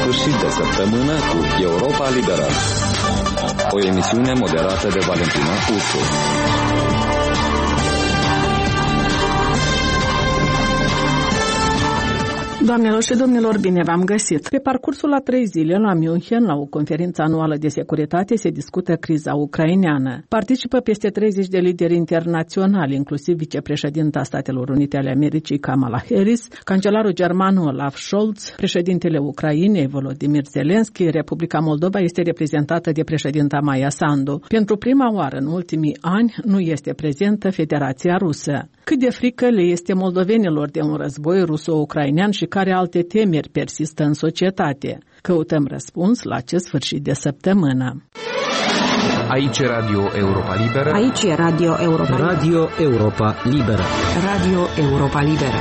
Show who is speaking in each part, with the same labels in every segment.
Speaker 1: sfârșit de săptămână cu Europa Liberă. O emisiune moderată de Valentina Ursu.
Speaker 2: Doamnelor și domnilor, bine v-am găsit! Pe parcursul a 3 zile la München, la o conferință anuală de securitate, se discută criza ucraineană. Participă peste 30 de lideri internaționali, inclusiv vicepreședinta Statelor Unite ale Americii, Kamala Harris, cancelarul german Olaf Scholz, președintele Ucrainei, Volodymyr Zelensky. Republica Moldova este reprezentată de președinta Maia Sandu. Pentru prima oară în ultimii ani nu este prezentă Federația Rusă. Cât de frică le este moldovenilor de un război ruso-ucrainean și care alte temeri persistă în societate? Căutăm răspuns la acest sfârșit de săptămână.
Speaker 3: Aici Radio Europa Liberă.
Speaker 4: Aici e Radio Europa Liberă.
Speaker 5: Radio Europa Liberă.
Speaker 4: Radio Europa Liberă.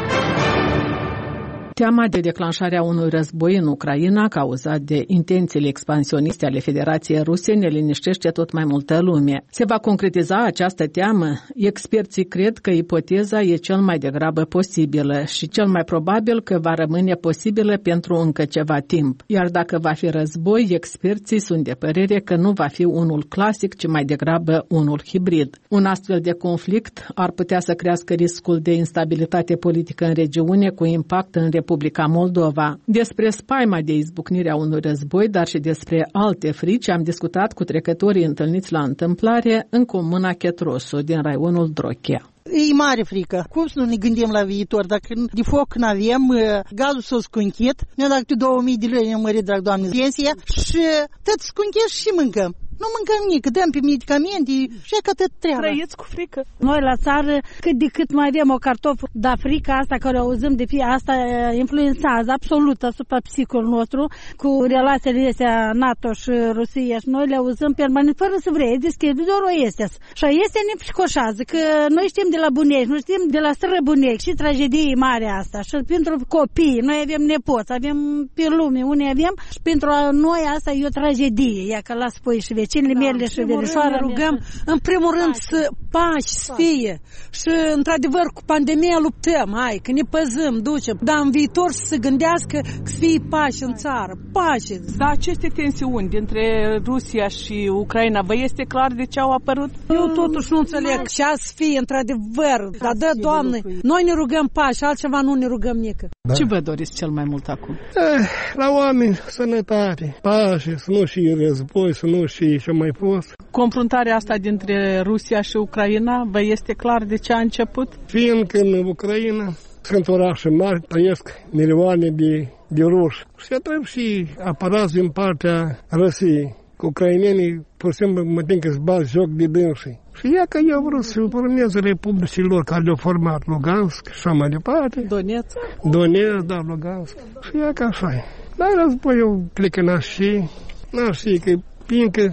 Speaker 2: Teama de declanșarea unui război în Ucraina, cauzat de intențiile expansioniste ale Federației Ruse, ne liniștește tot mai multă lume. Se va concretiza această teamă? Experții cred că ipoteza e cel mai degrabă posibilă și cel mai probabil că va rămâne posibilă pentru încă ceva timp. Iar dacă va fi război, experții sunt de părere că nu va fi unul clasic, ci mai degrabă unul hibrid. Un astfel de conflict ar putea să crească riscul de instabilitate politică în regiune, cu impact în Republica Moldova. Despre spaima de izbucnirea unui război, dar și despre alte frici, am discutat cu trecătorii întâlniți la întâmplare în comuna Chetrosu, din raionul Drochea.
Speaker 6: E mare frică. Cum să nu ne gândim la viitor? Dacă de foc n-avem, gazul s-a scunchet, ne-a dat 2000 de lei, ne-a mărit, drag Doamne, pensia și tot scunchet și mâncăm. Nu mâncăm nici, dăm pe medicamente și că tot treaba.
Speaker 2: Trăiți cu frică?
Speaker 7: Noi la țară, cât de cât mai avem o cartofă, dar frica asta care o auzim de fie, asta influențează absolut asupra psihicul nostru, cu relațiile astea NATO și Rusia, și noi le auzim permanent, fără să vrei, deschidorul este. Și este ne psicoșează, că noi știm de la bunici, noi știm de la străbunici și tragedie mare asta. Și pentru copii, noi avem nepoți, avem pe lume, unii avem, și pentru noi asta e o tragedie, ia că la spui și vecinile mele și verișoară.
Speaker 8: Rugăm, în primul rând, să pace să fie. Și, într-adevăr, cu pandemia luptăm, hai, că ne păzăm, ducem. Dar în viitor să se gândească că să fie pace în țară, pace.
Speaker 2: Dar aceste tensiuni dintre Rusia și Ucraina, vă este clar de ce au apărut?
Speaker 8: Eu totuși nu înțeleg ce a să fie, într-adevăr. Dar dă, Doamne, noi ne rugăm pace, altceva nu ne rugăm nică.
Speaker 2: Da. Ce vă doriți cel mai mult acum?
Speaker 9: La oameni, sănătate, pace, să nu și război, să nu și ce mai fost.
Speaker 2: Confruntarea asta dintre Rusia și Ucraina, vă este clar de ce a început?
Speaker 9: Fiindcă în Ucraina sunt orașe mari, trăiesc milioane de ruși. Și trebuie și apărați din partea Rusiei. Ucrainenii, pur și simplu, mă tin că îți bat joc de dânsii. Și ea că eu vreau să formeze republicilor care le-au format Lugansk și așa mai departe.
Speaker 2: Donetsk,
Speaker 9: da, Lugansk. Și ea că așa e. Dar războiul plecă nașii, că fiindcă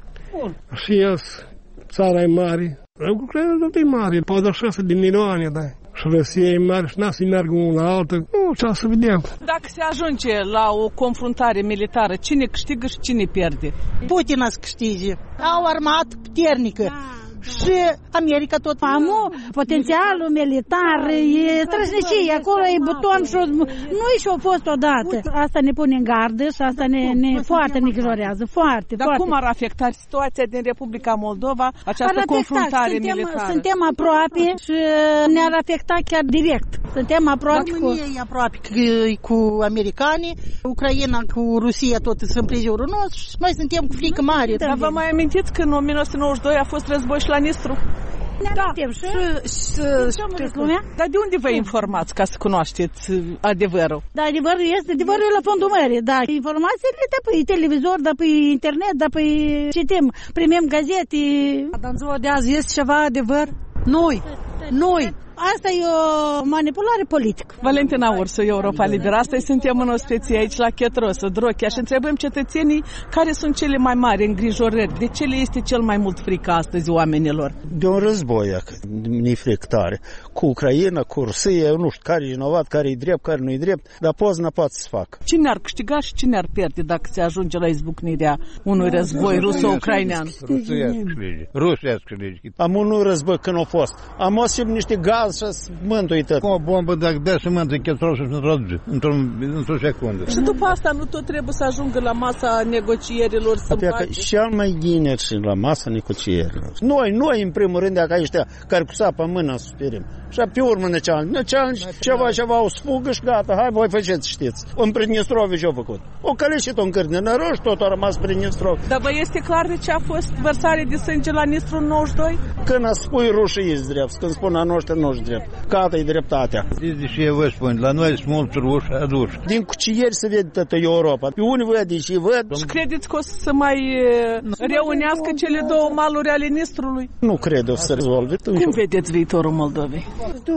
Speaker 9: și țara e mare. Ucraina nu e mare, 46 de milioane, da. Și Rusia e mare și n-a să meargă unul la altă. Nu, ce să vedem.
Speaker 2: Dacă se ajunge la o confruntare militară, cine câștigă și cine pierde?
Speaker 6: Putin a să câștige. Au armată puternică. Și America tot.
Speaker 7: Amu, potențialul militar, e trăsnicie, acolo e buton și nu-i și-o fost odată. Asta ne pune în gardă și asta ne foarte ne îngrijorează, foarte.
Speaker 2: Dar cum ar afecta situația din Republica Moldova, această confruntare militară?
Speaker 7: Suntem aproape și ne-ar afecta chiar direct. Suntem aproape
Speaker 6: România e aproape cu americanii, Ucraina cu Rusia tot sunt împrejurul nostru și noi suntem cu frică mare.
Speaker 2: Dar vă mai amintiți că în 1992 a fost război și la Nistru?
Speaker 7: Da,
Speaker 2: Dar de unde vă informați ca să cunoașteți adevărul?
Speaker 7: Da, adevărul e la fondul mării, da. Informațiile de pe televizor, de pe internet, de pe citim, primim gazete.
Speaker 8: Dar în ziua de azi este ceva adevăr? Noi.
Speaker 7: Asta e o manipulare politică.
Speaker 2: Valentina Ursu, Europa Liberă. Astăzi suntem în ospecie aici la Chetrosu, Drochea, și întrebăm cetățenii care sunt cele mai mari îngrijorări. De ce le este cel mai mult frică astăzi oamenilor?
Speaker 10: De un război, ne frică tare. Cu Ucraina, cu Rusia, eu nu știu care e vinovat, care e drept, care nu e drept, dar poți poate să facă.
Speaker 2: Cine ar câștiga și cine ar pierde dacă se ajunge la izbucnirea unui război ruso-ucrainean?
Speaker 10: Rusia câștige. Am unul război când a fost. Am osim niște gaz gaz și mântui tot.
Speaker 11: Cu o bombă, dacă dea și mântui chetrol și într-o secundă.
Speaker 2: Și după asta nu tot trebuie să ajungă la masa negocierilor să
Speaker 10: pace? Cel mai bine și la masa negocierilor. Noi, în primul rând, dacă ăștia care cu sapa în mână suferim. Și pe urmă ne challenge, ceva o sfugă și gata, hai voi faceți, știți. În Pridnestrovie ce-au făcut? O căleșit-o în cârne năroși, tot a rămas Pridnestrovie.
Speaker 2: Dar vă este clar de ce a fost vărsare de sânge la Nistru în 92?
Speaker 10: Când spui rușii ești drept, când spun a noștri nu ești drept. Cata e dreptatea.
Speaker 11: Zici ce vă spun, la noi sunt mulți ruși aduși.
Speaker 10: Din cucieri se vede toată Europa. Pe unii văd și văd.
Speaker 2: Și credeți că o să mai reunească cele două maluri ale Nistrului?
Speaker 10: Nu cred o să rezolve.
Speaker 2: Cum vedeți viitorul Moldovei?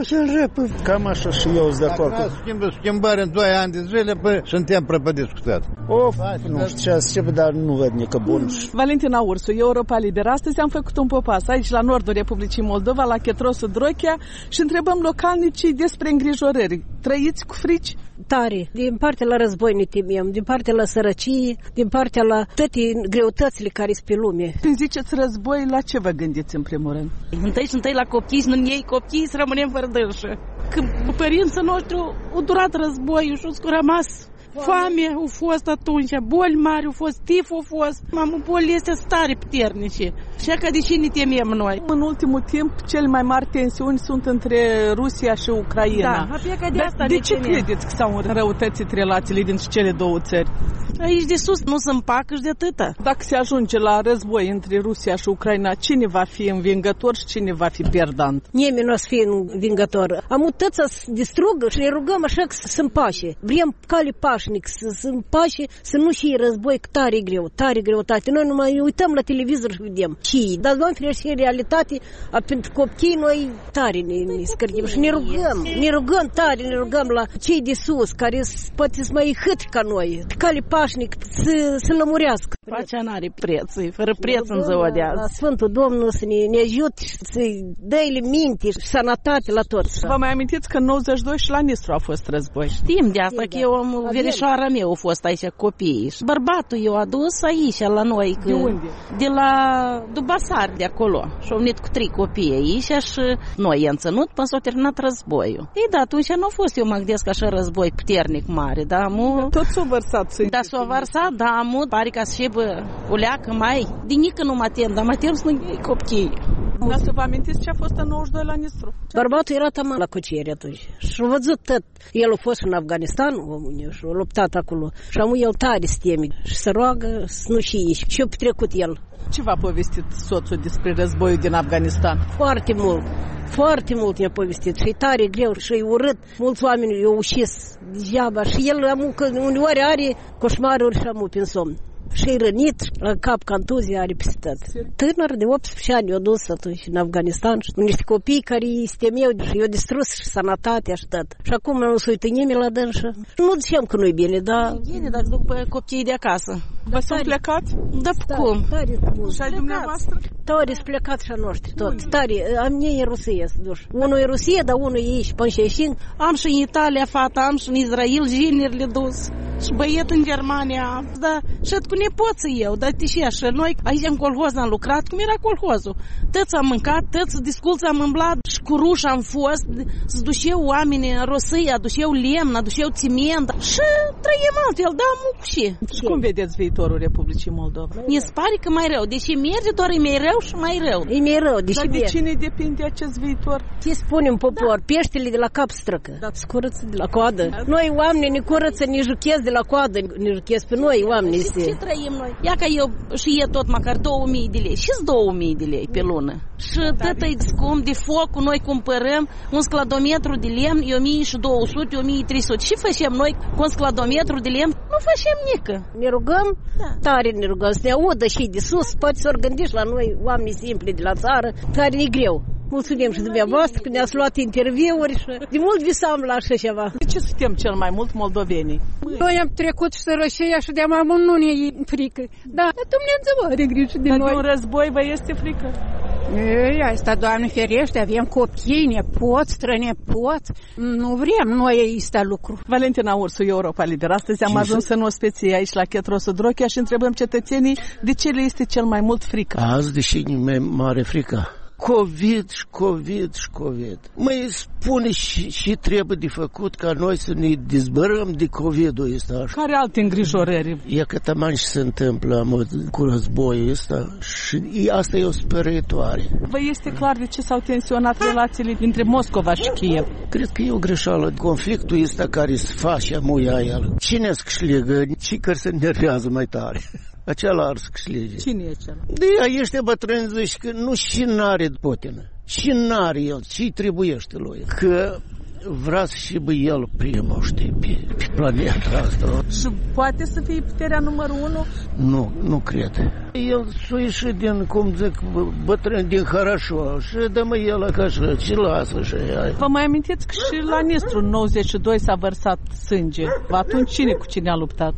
Speaker 10: Cam așa și eu sunt de acord.
Speaker 11: Schimbare în 2 ani de zile, păi suntem prăpădiți cu stat.
Speaker 10: Nu știu ce, dar nu văd nică bun.
Speaker 2: Valentina Ursu, Europa Liberă. Astăzi am făcut un popas aici la nordul Republicii Moldova, la Chetrosul Drochea și întrebăm localnicii despre îngrijorări. Trăiți cu frici?
Speaker 12: Tare. Din partea la război ne temem, din partea la sărăcie, din partea la toate greutățile care sunt pe lume.
Speaker 2: Când ziceți război, la ce vă gândiți în primul rând?
Speaker 13: Întâi la copii și nu ei copii să rămânem fără dânsă. Când părinții noștri au durat războiul și au rămas foame, au fost atunci, boli mari, au fost tif, au fost. Mamă, bolile astea stare puternice. Și că de ce ne temem noi?
Speaker 2: În ultimul timp, cele mai mari tensiuni sunt între Rusia și Ucraina.
Speaker 13: Da,
Speaker 2: de ce credeți că s-au înrăutățit relațiile dintre cele două țări?
Speaker 13: Aici de sus nu se împacă și de atâta.
Speaker 2: Dacă se ajunge la război între Rusia și Ucraina, cine va fi învingător și cine va fi perdant?
Speaker 12: Nimeni nu o să fie învingător. Am uitat să distrugă și ne rugăm așa că să împace. Vrem cale pașnic, să împace, să nu și război, că tare greutate. Noi numai uităm la televizor și vedem. Dar Doamne ferește, în realitate, pentru copii noi tare ne scărgim și ne rugăm tare, ne rugăm la cei de sus, care poate să mai hât ca noi. Cale pașnic să lămurească.
Speaker 13: Pacea n-are preț, fără preț în ziua de azi.
Speaker 12: Sfântul Domnul să ne ajute, să-i dă-le minte și sănătate la toți.
Speaker 2: Vă mai amintiți că în 92 și la Nistru a fost război?
Speaker 13: Știm de asta, că eu verișoara mea a fost aici copiii și bărbatul eu a dus aici la noi.
Speaker 2: De unde?
Speaker 13: De la Dubasar, de acolo. Și au venit cu 3 copii aici și noi i-am ținut până s-a terminat războiul. Ei, da, atunci nu a fost, eu mă gândesc, așa război puternic mare, da,
Speaker 2: tot s-a vărsat.
Speaker 13: Da, s-a vărsat, da, pare ca să o leacă mai. De nică nu mă tem, dar mă tem să nu iei copii.
Speaker 2: Dar să vă amintiți ce a fost în 92 la Nistru?
Speaker 12: Bărbatul era taman la cociere atunci. Și a văzut tot. El a fost în Afganistan, omul, și a luptat acolo. Și am el tare să teme. Și se roagă să nu și ieși. Și a petrecut el.
Speaker 2: Ce v-a povestit soțul despre războiul din Afganistan?
Speaker 12: Foarte mult ne-a povestit. Și e tare greu și e urât. Mulți oameni i-au ușis degeaba. Și el uneori are coșmaruri și amu prin somn. Și-i rănit, la cap contuzie are peste tot. Tânăr de 18 ani i-a dus atunci în Afganistan și niște copii care îi stemeu și i-au distrus și sănătatea și tot. Și acum nu se uită nimeni la dânsă. Nu zicem că nu-i bine, dar...
Speaker 13: E bine, dacă duc pe copiii de acasă.
Speaker 2: Vă sunt plecați?
Speaker 13: Da, cum?
Speaker 2: Și ai dumneavoastră?
Speaker 12: Tare sunt plecați și a noștri, tot. Tare, am ei în Rusia să duci. Unul e Rusia, dar unul e aici, până și
Speaker 13: am și în Italia fata, am și în Israel, jeneri le dus. Și băiet în Germania, da, și cu nepoții eu, dar și așa, noi aici în colhoz am lucrat, cum era colhozul. Tăți am mâncat, tăți disculți am îmblat și cu ruși am fost, să duceau oamenii în Rosia, aduceau lemn, aduceau ciment și trăiem altfel, da, mucuși.
Speaker 2: Și cum vedeți viitorul Republicii Moldova?
Speaker 13: Mi se pare că mai rău, deși merge doar e mai rău și mai rău.
Speaker 12: E mai rău, deși
Speaker 2: dar de cine depinde acest viitor?
Speaker 12: Ce spunem popor, peștele de la cap străcă, se curăță de la coadă. Noi oamenii ne curăță, ne juchesc de la coadă, ne juchesc pe noi oamenii.
Speaker 13: Ce trăim noi? Ia că eu și e tot măcar 2000 de lei. Și-s 2000 de lei pe lună. Și tot e scump de foc, noi cumpărăm un scladometru de lemn, 1200, 1300. Ce facem noi cu un scladometru de lemn? Nu facem nică.
Speaker 12: Ne rugăm, tare ne rugăm, să ne audă și de sus, poate să gândiți la noi, oameni simpli de la țară, care e greu. Mulțumim și dumneavoastră că ne-ați luat interviuri și de mult visam la așa ceva.
Speaker 2: De ce suntem cel mai mult moldovenii?
Speaker 8: Noi am trecut și sărășia și de mai mult nu ne e frică. Da, Dumnezeu are grijă de noi.
Speaker 2: Dar de un război vă este frică?
Speaker 8: Ei, asta, Doamne ferește, avem copii, nepoți, strănepoți. Nu vrem noi ăsta lucru.
Speaker 2: Valentina Ursu, Europa Liberă. Astăzi am ajuns în ospeție aici la Chetrosul Drochea și întrebăm cetățenii de ce le este cel mai mult frică.
Speaker 10: Azi, deși e mai mare frică. COVID. Mai spune și trebuie de făcut ca noi să ne dezbărăm de COVID-ul ăsta.
Speaker 2: Care alte îngrijorări?
Speaker 10: E că taman și se întâmplă cu războiul ăsta și asta e o spărăitoare.
Speaker 2: Vă este clar de ce s-au tensionat relațiile dintre Moscova și Kiev?
Speaker 10: Cred că e o greșeală. Conflictul ăsta care se face muia el. Cine să câștigă? Cine care se nervează mai tare? Acela ar să câștige.
Speaker 2: Cine e acela?
Speaker 10: De ăștia bătrâni zici că nu și n-are Putin. Și n-are el. Ce-i trebuiește lui? Că vrea să și bă el primul, știi, pe planeta asta.
Speaker 2: Și poate să fie puterea numărul 1?
Speaker 10: Nu cred. El s-o ieșit din, cum zic, bătrân din Harașo și dă-mă el așa, ce lasă și aia.
Speaker 2: Vă mai amintiți că și la Nistru în 92 s-a vărsat sânge. Atunci cine cu cine a luptat?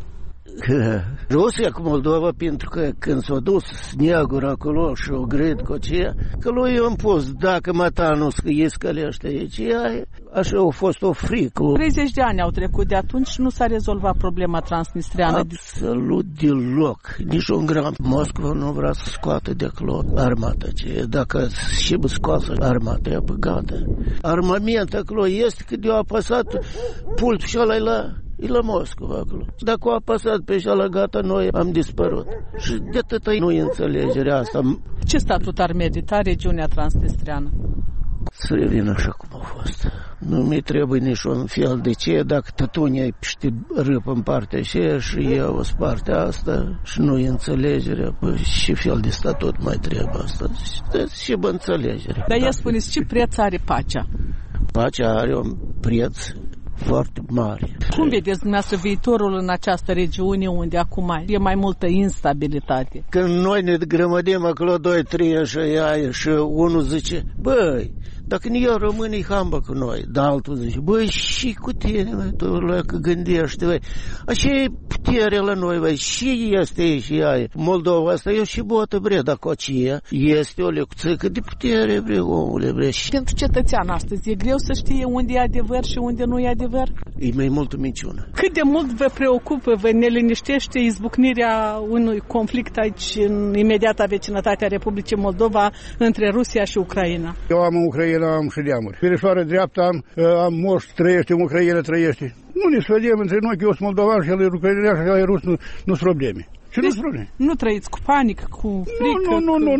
Speaker 10: Rusia cu Moldova, pentru că când s-a dus sneagul acolo și o grid cu aceea, că lui i-am pus, dacă mata nu scălește aici, așa a fost o frică.
Speaker 2: 30 de ani au trecut de atunci și nu s-a rezolvat problema transnistreană.
Speaker 10: Absolut deloc, nici un gram. Moscova nu vrea să scoată de acolo armata aceea. Dacă și scoasă armata, e gata. Armament acolo este că de-a apăsat pultul și ăla e la Moscova acolo. Dacă a apăsat pe ăla, gata, noi am dispărut. Și de atâta nu-i înțelegerea asta.
Speaker 2: Ce statut ar merita regiunea transnistreană?
Speaker 10: Să revină așa cum a fost. Nu mi trebuie niciun fel de ce, dacă tătunii ai pște râp în partea aceea și eu în partea asta și nu-i înțelegerea, și fel de statut mai trebuie asta. Și bă înțelegere.
Speaker 2: Dar ia spuneți, ce preț are pacea?
Speaker 10: Pacea are un preț foarte mare.
Speaker 2: Cum vedeți dumneavoastră viitorul în această regiune unde acum e mai multă instabilitate?
Speaker 10: Când noi ne grămădim acolo 2-3 așa și unul zice, băi, dacă nu eu rămân, e hamba cu noi. Dar altul zice, băi, și cu tine, măi, tu că gândești, băi. Așa e puterea la noi, băi, și este și ea. Moldova asta e și botă, bre, dacă aceea este o lecție de putere, bre, omule, bre.
Speaker 2: Pentru cetățean astăzi e greu să știe unde e adevăr și unde nu e adevăr?
Speaker 10: E mai multă minciună.
Speaker 2: Cât de mult vă preocupă, vă neliniștește izbucnirea unui conflict aici în imediata vecinătate a Republicii Moldova între Rusia și Ucraina?
Speaker 11: Eu am în Ucraina, am și deamuri. Verișoară dreaptă am moș, trăiește, în Ucraina trăiește. Nu ne sfădem între noi că eu sunt moldovan și el e ucrainean și el e rus, nu sunt probleme. Și nu sunt probleme.
Speaker 2: Nu trăiți cu panică, cu frică?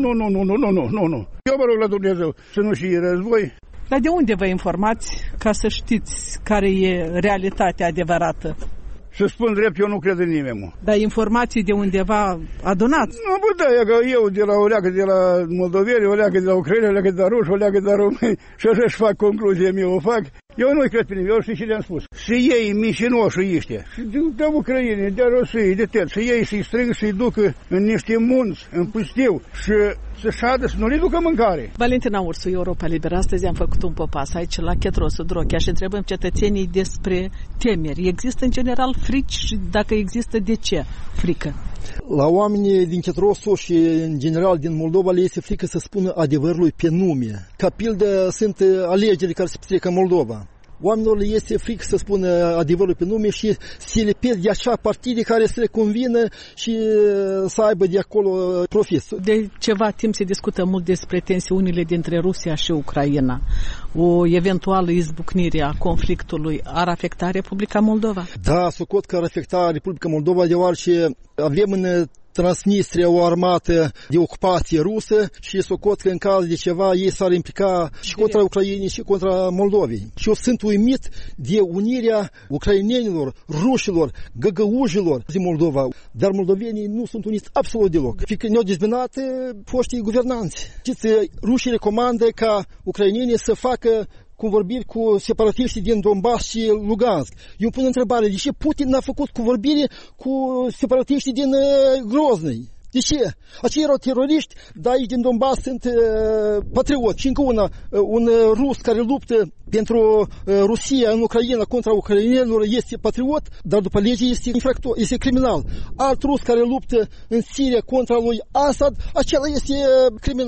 Speaker 11: Nu. Eu mă rog la Dumnezeu să nu și război.
Speaker 2: Dar de unde vă informați ca să știți care e realitatea adevărată?
Speaker 11: Să spun drept, eu nu cred în nimeni.
Speaker 2: Dar informații de undeva adunați?
Speaker 11: Nu, bă, da, e că eu o leacă de la moldoveni, o leacă de la Ucraina, o leacă de la ruși, o leacă de la români și așa își fac concluzia mea, o fac. Eu nu cred pe nimeni, eu știu ce le-am spus. Și ei, mișinoșii ăștia, și de Ucraina, de Rusia, de tot, și ei să-i strâng, să-i ducă în niște munți, în pustiu și să șadă, să nu le ducă mâncare.
Speaker 2: Valentina Ursu, Europa Liberă. Astăzi am făcut un popas aici la Chetrosu, Drochea și întrebăm cetățenii despre temeri. Există în general frici și dacă există, de ce frică?
Speaker 14: La oamenii din Chetrosu și în general din Moldova le este frică să spună adevărul pe nume. Ca pildă sunt alegerile care se petrec în Moldova. Oamenilor le este frică să spună adevărul pe nume și să le pierd de așa partide care să le convină și să aibă de acolo profit.
Speaker 2: De ceva timp se discută mult despre tensiunile dintre Rusia și Ucraina. O eventuală izbucnire a conflictului ar afecta Republica Moldova?
Speaker 14: Da, socot că ar afecta Republica Moldova, deoarece avem în Transnistria o armată de ocupație rusă și socot că în caz de ceva ei s-ar implica și contra Ucrainei și contra Moldovei. Și eu sunt uimit de unirea ucrainenilor, rușilor, găgăujilor din Moldova. Dar moldovenii nu sunt uniți absolut deloc. Fiindcă ne-au dezbinat foștii guvernanți. Știți, rușii recomandă ca ucrainenii să facă convorbiri cu separatiștii din Donbass și Lugansk. Eu pun întrebare, de ce Putin n-a făcut convorbiri cu separatiștii din Grozny? De ce? Aceia erau teroriști, dar aici din Donbass sunt patrioți. Și încă un rus care luptă pentru Rusia în Ucraina contra ucrainenilor este patriot, dar după lege este infractor, este criminal. Alt rus care luptă în Siria contra lui Assad, acela este criminal.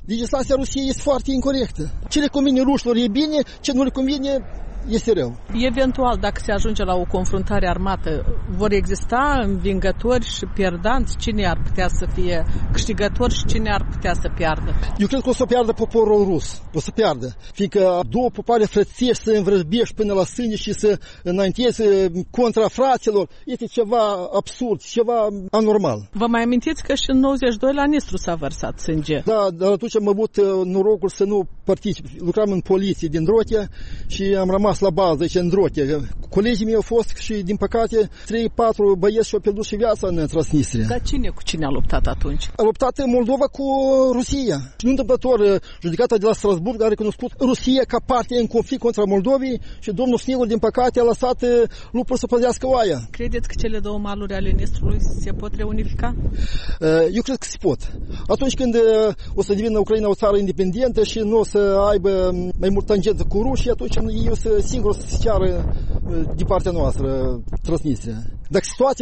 Speaker 14: Legislația Rusiei este foarte incorectă. Ce le convine rușilor e bine, ce nu le convine este rău.
Speaker 2: Eventual, dacă se ajunge la o confruntare armată, vor exista învingători și pierdanți? Cine ar putea să fie câștigător și cine ar putea să piardă?
Speaker 14: Eu cred că o să piardă poporul rus. O să piardă. Fiindcă două popoare frățiești să învrăjbești până la sânge și să înaintezi contra fraților, este ceva absurd, ceva anormal.
Speaker 2: Vă mai amintiți că și în 92 la Nistru s-a vărsat sânge?
Speaker 14: Da, dar atunci am avut norocul să nu particip. Lucram în poliție din Drotia și am rămas la bază aici în Drotia. Colegii mei au fost și, din păcate, 3-4 băieți și-au pierdut și viața în Transnistria.
Speaker 2: Dar cine cu cine a luptat atunci?
Speaker 14: A luptat Moldova cu Rusia. Și nu întâmplător, judecata de la Strasburg a recunoscut Rusia ca parte în conflict contra Moldovei și domnul Snegur, din păcate, a lăsat lupul să păzească oaia.
Speaker 2: Credeți că cele două maluri ale Nistrului se pot reunifica?
Speaker 14: Eu cred că se pot. Atunci când o să devină Ucraina o țară independentă și nu o să aibă mai mult tangență cu rușii, atunci ei o să singur să se ceară de partea noastră Transnistria. Dacă situația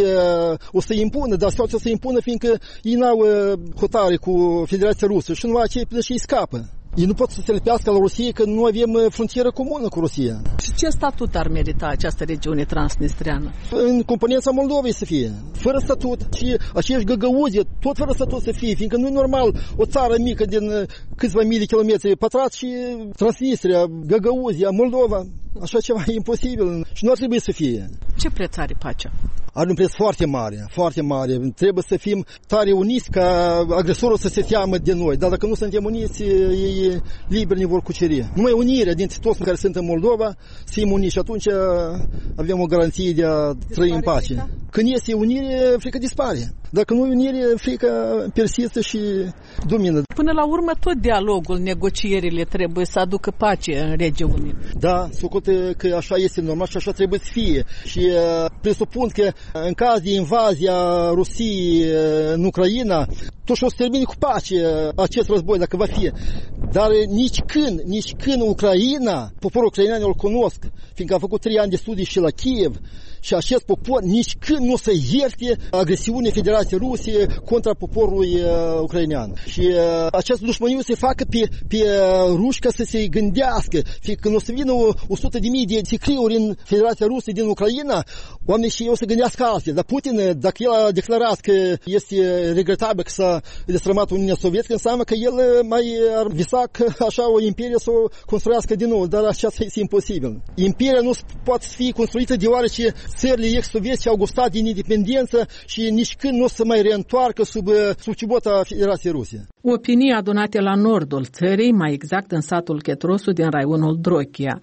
Speaker 14: o să impună, dar situația o să impună fiindcă ei n-au hotare cu Federația Rusă și numai aceea până și îi scapă. Ei nu pot să se lipească la Rusie că nu avem frontieră comună cu Rusia.
Speaker 2: Și ce statut ar merita această regiune transnistriană?
Speaker 14: În componența Moldovei să fie, fără statut și aceeași găgăuzie, tot fără statut să fie, fiindcă nu e normal o țară mică din câțiva mii de kilometri pătrați și Transnistria, Găgăuzia, Moldova. Așa ceva e imposibil și nu ar trebui să fie.
Speaker 2: Ce preț are pacea?
Speaker 14: Are un preț foarte mare, foarte mare. Trebuie să fim tare uniți ca agresorul să se teamă de noi. Dar dacă nu suntem uniți, ei liberi ne vor cuceri. Numai unirea dintre toți care sunt în Moldova, să fim uniți și atunci avem o garanție de a trăi în pace. Frica? Când este unire, frica dispare. Dacă nu e unire, frica persistă și domină.
Speaker 2: Până la urmă, tot dialogul, negocierile trebuie să aducă pace în regiune.
Speaker 14: Da, socote că așa este normal și așa trebuie să fie. Și presupun că în caz de invazia Rusiei în Ucraina, tot și o să termine cu pace acest război, dacă va fi. Dar nici când Ucraina, poporul ucrainean îl cunosc, fiindcă a făcut 3 ani de studii și la Kiev, și acest popor nici când nu se ierte agresiunea Federației Rusiei contra poporului ucrainean. Și acest dușmăniu se facă pe ruși ca să se gândească. Fiindcă când o să vină 100.000 de sicriuri în Federația Rusă din Ucraina, oamenii și ei o să gândească altfel. Dar Putin, dacă el a declarat că este regretabil că s-a destrămat Uniunea Sovietică, înseamnă că el mai ar visa că așa o imperie să o construiască din nou. Dar așa este imposibil. Imperia nu poate fi construită deoarece țările ex-sovietice au gustat din independență și nici când nu o să mai reîntoarcă sub ciubota Federației Ruse.
Speaker 2: Opinii adunate la nordul țării, mai exact în satul Chetrosu din raionul Drochia.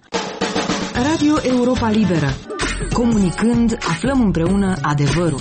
Speaker 4: Radio Europa Liberă. Comunicând, aflăm împreună adevărul.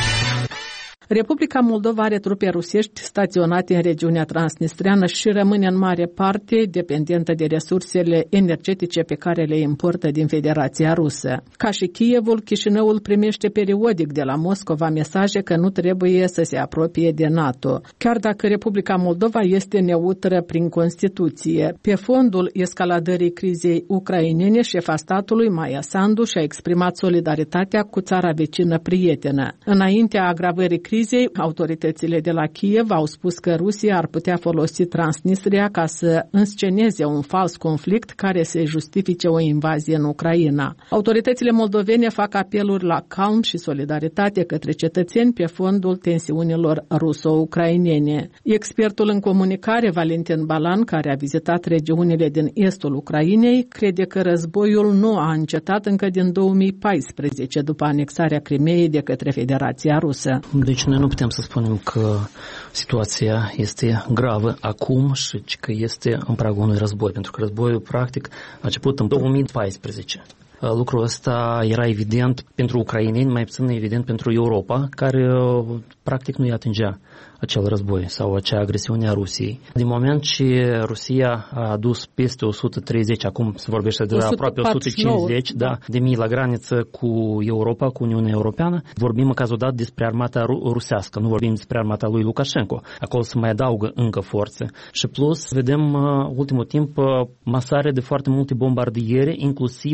Speaker 2: Republica Moldova are trupe rusești staționate în regiunea transnistriană și rămâne în mare parte dependentă de resursele energetice pe care le importă din Federația Rusă. Ca și Kievul, Chișinăul primește periodic de la Moscova mesaje că nu trebuie să se apropie de NATO, chiar dacă Republica Moldova este neutră prin Constituție. Pe fondul escaladării crizei ucrainene, șefa statului, Maia Sandu, și-a exprimat solidaritatea cu țara vecină prietenă. Înaintea agravării crizei, autoritățile de la Kiev au spus că Rusia ar putea folosi Transnistria ca să însceneze un fals conflict care să justifice o invazie în Ucraina. Autoritățile moldovene fac apeluri la calm și solidaritate către cetățeni pe fondul tensiunilor ruso-ucrainene. Expertul în comunicare, Valentin Balan, care a vizitat regiunile din estul Ucrainei, crede că războiul nu a încetat încă din 2014, după anexarea Crimeei de către Federația Rusă.
Speaker 5: Deci noi nu putem să spunem că situația este gravă acum și că este în pragul unui război, pentru că războiul practic a început în 2014. Lucrul ăsta era evident pentru ucraineni, mai puțin evident pentru Europa, care practic nu-i atingea acel război sau acea agresiune a Rusiei. Din moment ce Rusia a adus peste 130, acum se vorbește de aproape 150 de mii la graniță cu Europa, cu Uniunea Europeană, vorbim în cazul dat despre armata rusească, nu vorbim despre armata lui Lukashenko. Acolo se mai adaugă încă forțe. Și plus, vedem ultimul timp masare de foarte multe bombardiere, inclusiv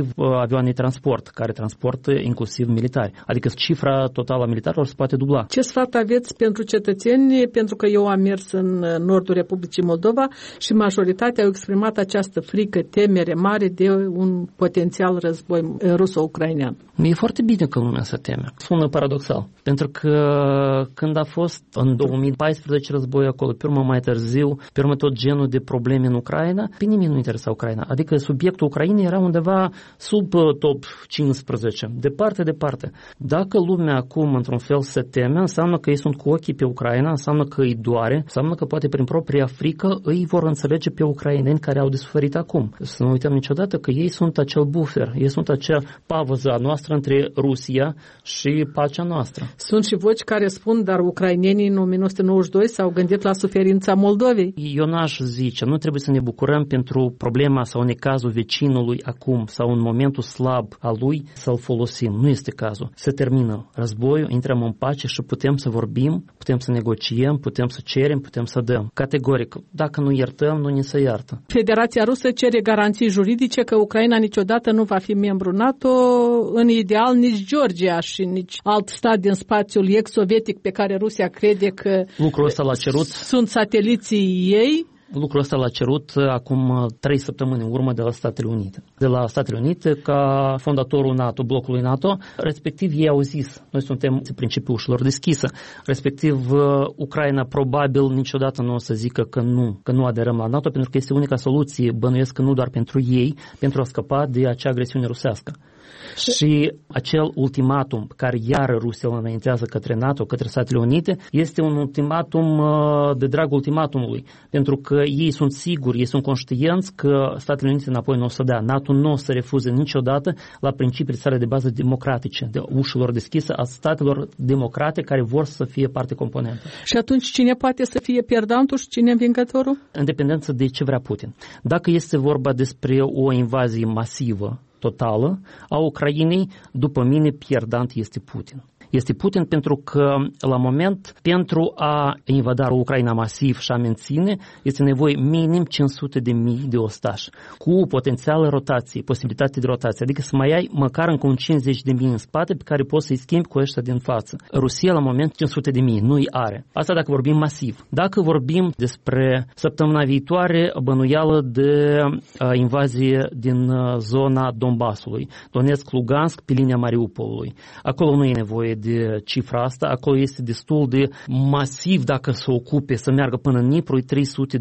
Speaker 5: avioane transport, care transportă inclusiv militari. Adică cifra totală a militarilor se poate dubla.
Speaker 2: Ce sfat aveți pentru cetățeni? Pentru că eu am mers în nordul Republicii Moldova și majoritatea au exprimat această frică, temere mare de un potențial război ruso-ucrainean.
Speaker 5: E foarte bine că lumea se teme. Sună paradoxal. Pentru că când a fost în 2014 război acolo, pe urmă mai târziu, pe urmă tot genul de probleme în Ucraina, pe nimeni nu interesa Ucraina. Adică subiectul Ucrainei era undeva sub top 15, departe. Dacă lumea acum într-un fel se teme, înseamnă că ei sunt cu ochii pe Ucraina, înseamnă că îi doare, înseamnă că poate prin propria frică îi vor înțelege pe ucraineni care au de suferit acum. Să nu uităm niciodată că ei sunt acel buffer, ei sunt acea pavăză noastră între Rusia și pacea noastră.
Speaker 2: Sunt și voci care spun, dar ucrainenii în 1992 s-au gândit la suferința Moldovei.
Speaker 5: Eu n-aș zice, nu trebuie să ne bucurăm pentru problema sau necazul vecinului acum sau în momentul slab al lui să-l folosim. Nu este cazul. Se termină războiul, intrăm în pace și putem să vorbim, putem să negociem, putem să cerem, putem să dăm. Categoric, dacă nu iertăm, nu ni se iartă.
Speaker 2: Federația Rusă cere garanții juridice că Ucraina niciodată nu va fi membru NATO, în ideal nici Georgia și nici alt stat din spațiul ex-sovietic pe care Rusia crede că
Speaker 5: lucrul ăsta l-a cerut.
Speaker 2: Sunt sateliții ei.
Speaker 5: Lucrul ăsta l-a cerut acum 3 săptămâni în urmă de la Statele Unite. De la Statele Unite, ca fondatorul NATO, blocului NATO, respectiv ei au zis, noi suntem principiul ușilor deschisă, respectiv Ucraina probabil niciodată nu o să zică că nu aderăm la NATO, pentru că este unica soluție, bănuiesc că nu doar pentru ei, pentru a scăpa de acea agresiune rusească. Și acel ultimatum care iară Rusia îl înaintează către NATO, către Statele Unite, este un ultimatum de dragul ultimatumului, pentru că ei sunt siguri, ei sunt conștienți că Statele Unite înapoi nu o să dea. NATO nu o să refuze niciodată la principiile sale de bază democratice, de ușilor deschise a statelor democrate care vor să fie parte componentă.
Speaker 2: Și atunci cine poate să fie pierdantul și cine învingătorul?
Speaker 5: În dependență de ce vrea Putin. Dacă este vorba despre o invazie masivă, totală a Ucrainei, după mine, pierdant este Putin. Este Putin pentru că, la moment, pentru a invada Ucraina masiv și a menține, este nevoie minim 500.000 de ostași, cu potențială rotație, posibilitate de rotație. Adică să mai ai măcar încă un 50.000 în spate pe care poți să-i schimbi cu ăștia din față. Rusia, la moment, 500.000 nu-i are. Asta dacă vorbim masiv. Dacă vorbim despre săptămâna viitoare, bănuială de invazie din zona Donbasului, Donetsk, Lugansk, pe linia Mariupolului. Acolo nu e nevoie de cifra asta, acolo este destul de masiv dacă se ocupe să meargă până în Dnipru, 320.000.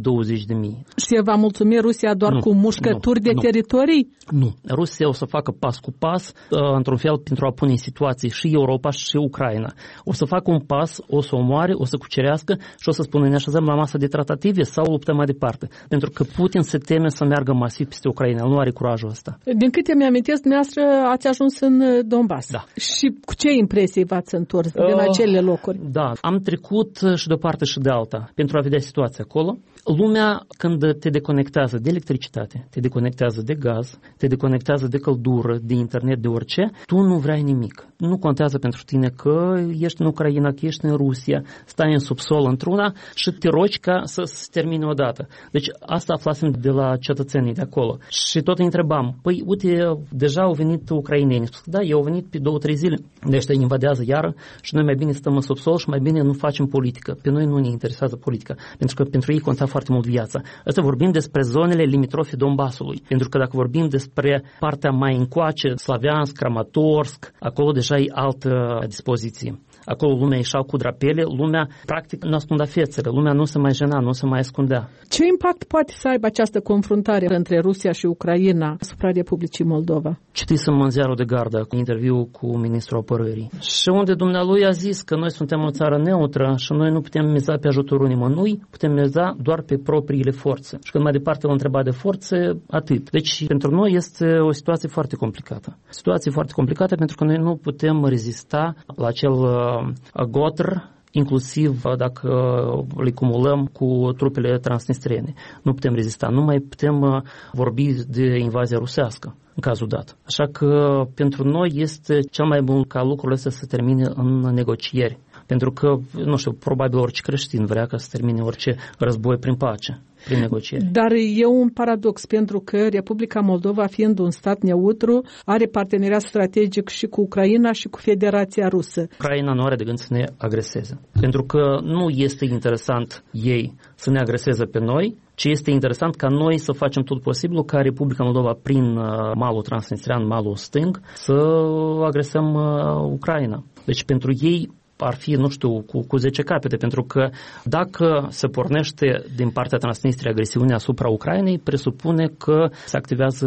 Speaker 2: Și va mulțumi Rusia doar cu mușcături de teritorii?
Speaker 5: Nu. Rusia o să facă pas cu pas, într-un fel, pentru a pune în situație și Europa și Ucraina. O să facă un pas, o să omoare, o să cucerească și o să spună ne așezăm la masa de tratative sau luptăm mai departe. Pentru că Putin se teme să meargă masiv peste Ucraina, nu are curajul ăsta.
Speaker 2: Din câte mi-amintesc, dumneavoastră ați ajuns în Donbass.
Speaker 5: Da.
Speaker 2: Și cu ce impresii v-ați întors din acele locuri?
Speaker 5: Da, am trecut și de o parte și de alta pentru a vedea situația acolo. Lumea, când te deconectează de electricitate, te deconectează de gaz, te deconectează de căldură, de internet, de orice, tu nu vrei nimic. Nu contează pentru tine că ești în Ucraina, că ești în Rusia, stai în subsol într-una și te rogi ca să se termine odată. Deci asta aflasem de la cetățenii de acolo. Și tot îi întrebam, păi uite, deja au venit ucraineni. Da, ei au venit pe 2-3 zile. Deci te invadează iară și noi mai bine stăm în subsol și mai bine nu facem politică. Pe noi nu ne interesează politica, pentru că pentru ei conta foarte mult viața. Asta vorbim despre zonele limitrofe Donbasului. Pentru că dacă vorbim despre partea mai încoace, Slaviansk, Kramatorsk, acolo deja e altă dispoziție. Acolo lumea ieșau cu drapele, lumea practic nu ascundea fețele, lumea nu se mai jena, nu se mai ascundea.
Speaker 2: Ce impact poate să aibă această confruntare între Rusia și Ucraina asupra Republicii Moldova?
Speaker 5: Citisem în ziarul de gardă cu interviu cu ministrul apărării și unde dumnealui a zis că noi suntem o țară neutră și noi nu putem miza pe ajutorul nimănui, putem miza doar pe propriile forțe. Și când mai departe l-a întrebat de forțe, atât. Deci pentru noi este o situație foarte complicată. Situație foarte complicată pentru că noi nu putem rezista la acel gotr, inclusiv dacă le cumulăm cu trupele transnistriene. Nu putem rezista, nu mai putem vorbi de invazia rusească în cazul dat. Așa că pentru noi este cel mai bun ca lucrurile astea să se termine în negocieri. Pentru că, nu știu, probabil orice creștin vrea ca să termine orice război prin pace, prin negocieri.
Speaker 2: Dar e un paradox, pentru că Republica Moldova, fiind un stat neutru, are parteneriat strategic și cu Ucraina și cu Federația Rusă.
Speaker 5: Ucraina nu are de gând să ne agreseze, pentru că nu este interesant ei să ne agreseze pe noi, ci este interesant ca noi să facem tot posibilul ca Republica Moldova, prin malul transnistrian, malul stâng, să agresăm Ucraina. Deci pentru ei ar fi, nu știu, cu 10 capete, pentru că dacă se pornește din partea Transnistriei agresiunea asupra Ucrainei, presupune că se activează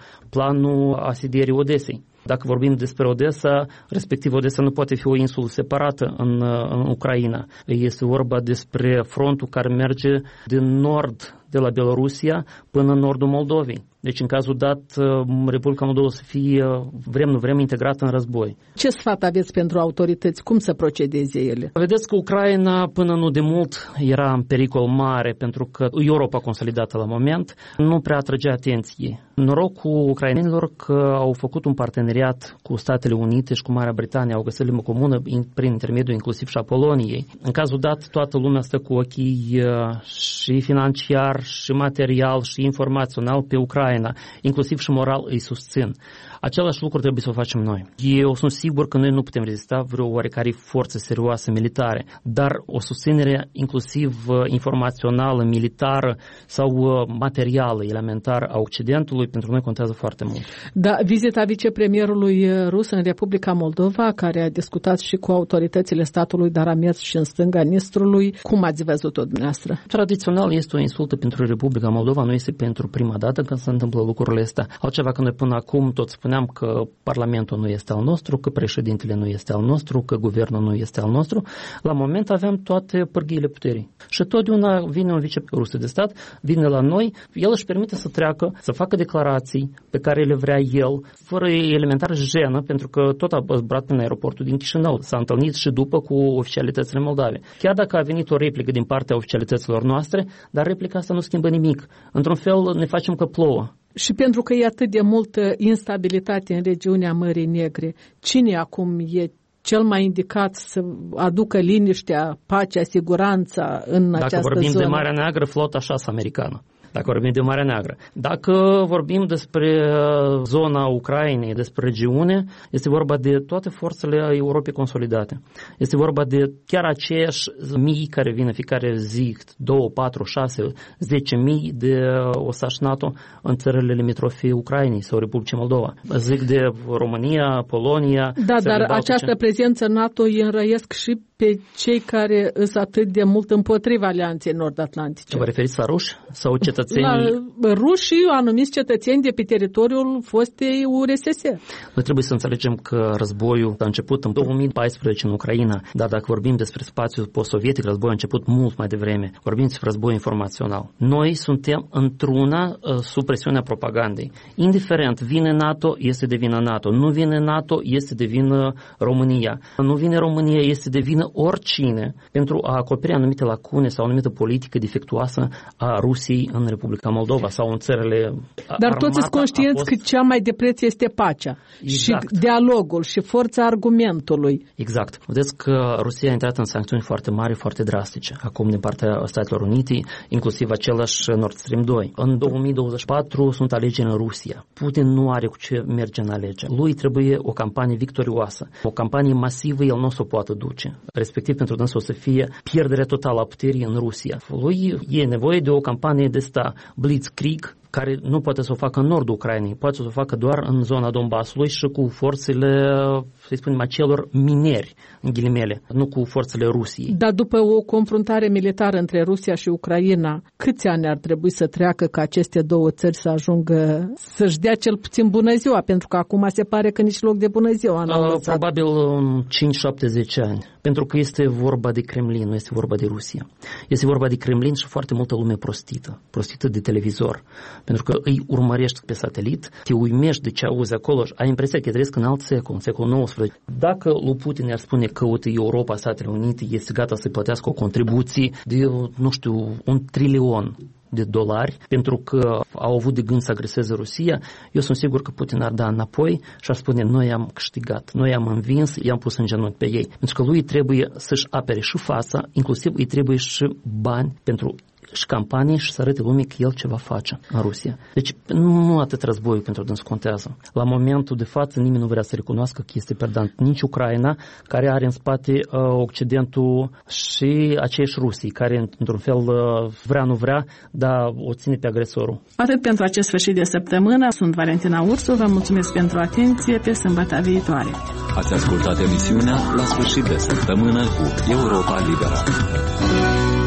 Speaker 5: planul asidierii Odesei. Dacă vorbim despre Odessa, respectiv Odessa nu poate fi o insulă separată în Ucraina. Este vorba despre frontul care merge din nord, de la Belarusia, până în nordul Moldovei. Deci, în cazul dat, Republica Moldova să fie, vrem, nu vrem, integrată în război.
Speaker 2: Ce sfat aveți pentru autorități? Cum să procedeze ele?
Speaker 5: Vedeți că Ucraina, până nu de mult, era în pericol mare, pentru că Europa consolidată la moment nu prea atrăgea atenție. Norocul ucrainenilor că au făcut un parteneriat cu Statele Unite și cu Marea Britanie, au găsit limă comună prin intermediul inclusiv și a Poloniei. În cazul dat, toată lumea stă cu ochii și financiar, și material, și informațional pe Ucraina, inclusiv și moral îi susțin. Același lucru trebuie să o facem noi. Eu sunt sigur că noi nu putem rezista vreo oarecare forță serioasă militare, dar o susținere inclusiv informațională, militară sau materială, elementară a Occidentului, pentru noi contează foarte mult.
Speaker 2: Da, vizita vicepremierului rus în Republica Moldova, care a discutat și cu autoritățile statului Darameț și în stânga Nistrului, cum ați văzut-o dumneavoastră?
Speaker 5: Tradițional este o insultă pentru Republica Moldova, nu este pentru prima dată când se întâmplă lucrurile astea. Altceva că noi până acum tot spuneam că Parlamentul nu este al nostru, că președintele nu este al nostru, că guvernul nu este al nostru. La moment aveam toate pârghiile puterii. Și totdeauna vine un vicepreședinte de stat, vine la noi, el își permite să treacă, să facă declarații pe care le vrea el, fără elementară jenă, pentru că tot a zburat prin aeroportul din Chișinău. S-a întâlnit și după cu oficialitățile moldave. Chiar dacă a venit o replică din partea oficialităților noastre, dar replica asta nu schimbă nimic. Într-un fel ne facem că plouă.
Speaker 2: Și pentru că e atât de multă instabilitate în regiunea Mării Negre, cine acum e cel mai indicat să aducă liniștea, pacea, siguranța în această zonă?
Speaker 5: Dacă vorbim de Marea Neagră, flota 6 americană. Dacă vorbim de Marea Neagră. Dacă vorbim despre zona Ucrainei, despre regiune, este vorba de toate forțele Europei consolidate. Este vorba de chiar aceiași mii care vin în fiecare zi, 2, 4, 6, 10.000 de ostași NATO în țările limitrofe Ucrainei sau Republicii Moldova. Zic de România, Polonia.
Speaker 2: Da, dar această prezență NATO îi înrăiesc și pe cei care sunt atât de mult împotriva Alianței Nord-Atlantice.
Speaker 5: Vă referiți la ruși sau cetățenii?
Speaker 2: La ruși și anumiți cetățeni de pe teritoriul fostei URSS.
Speaker 5: Noi trebuie să înțelegem că războiul a început în 2014 în Ucraina, dar dacă vorbim despre spațiul post-sovietic, războiul a început mult mai devreme. Vorbim despre război informațional. Noi suntem într-una sub presiunea propagandei. Indiferent, vine NATO, este de vină NATO. Nu vine NATO, este de vină România. Nu vine România, este de vină oricine pentru a acoperi anumite lacune sau anumită politică defectuoasă a Rusiei în Republica Moldova sau în țările.
Speaker 2: Dar toți sunt conștienți că cea mai de preț este pacea, exact. Și dialogul și forța argumentului.
Speaker 5: Exact. Vedeți că Rusia a intrat în sancțiuni foarte mari, foarte drastice. Acum din partea Statelor Unite, inclusiv același Nord Stream 2. În 2024 sunt alegeri în Rusia. Putin nu are cu ce merge în alegeri. Lui trebuie o campanie victorioasă. O campanie masivă el nu o să o poată duce. Respectiv pentru dânsul să fie pierderea totală a puterii în Rusia. Lui e nevoie de o campanie de asta blitzkrieg, care nu poate să o facă în nordul Ucrainei, poate să o facă doar în zona Donbasului și cu forțele, să spunem, acelor mineri, în ghilimele, nu cu forțele Rusiei.
Speaker 2: Dar după o confruntare militară între Rusia și Ucraina, câți ani ar trebui să treacă ca aceste două țări să ajungă să-și dea cel puțin bună ziua? Pentru că acum se pare că nici loc de bună ziua n-au lăsat.
Speaker 5: Probabil 5-70 ani. Pentru că este vorba de Kremlin, nu este vorba de Rusia. Este vorba de Kremlin și foarte multă lume prostită de televizor. Pentru că îi urmărești pe satelit, te uimești de ce auzi acolo și ai impresia că trăiesc în alt secol, în secolul XIX. Dacă lui Putin ar spune că uite, Europa, Statele Unite este gata să plătească o contribuție de, nu știu, 1 trilion de dolari pentru că au avut de gând să agreseze Rusia, eu sunt sigur că Putin ar da înapoi și ar spune noi am câștigat, noi am învins, i-am pus în genunchi pe ei. Pentru că lui trebuie să-și apere și fața, inclusiv îi trebuie și bani pentru și campanii și să arate lumii că el ceva face în Rusia. Deci nu atât războiul pentru dâns contează. La momentul de față nimeni nu vrea să recunoască că este perdant nici Ucraina, care are în spate Occidentul și aceiași Rusii, care într-un fel vrea, nu vrea, dar o ține pe agresorul.
Speaker 2: Atât pentru acest sfârșit de săptămână. Sunt Valentina Ursu, vă mulțumesc pentru atenție, pe sâmbătă viitoare.
Speaker 1: Ați ascultat emisiunea La sfârșit de săptămână cu Europa Liberă.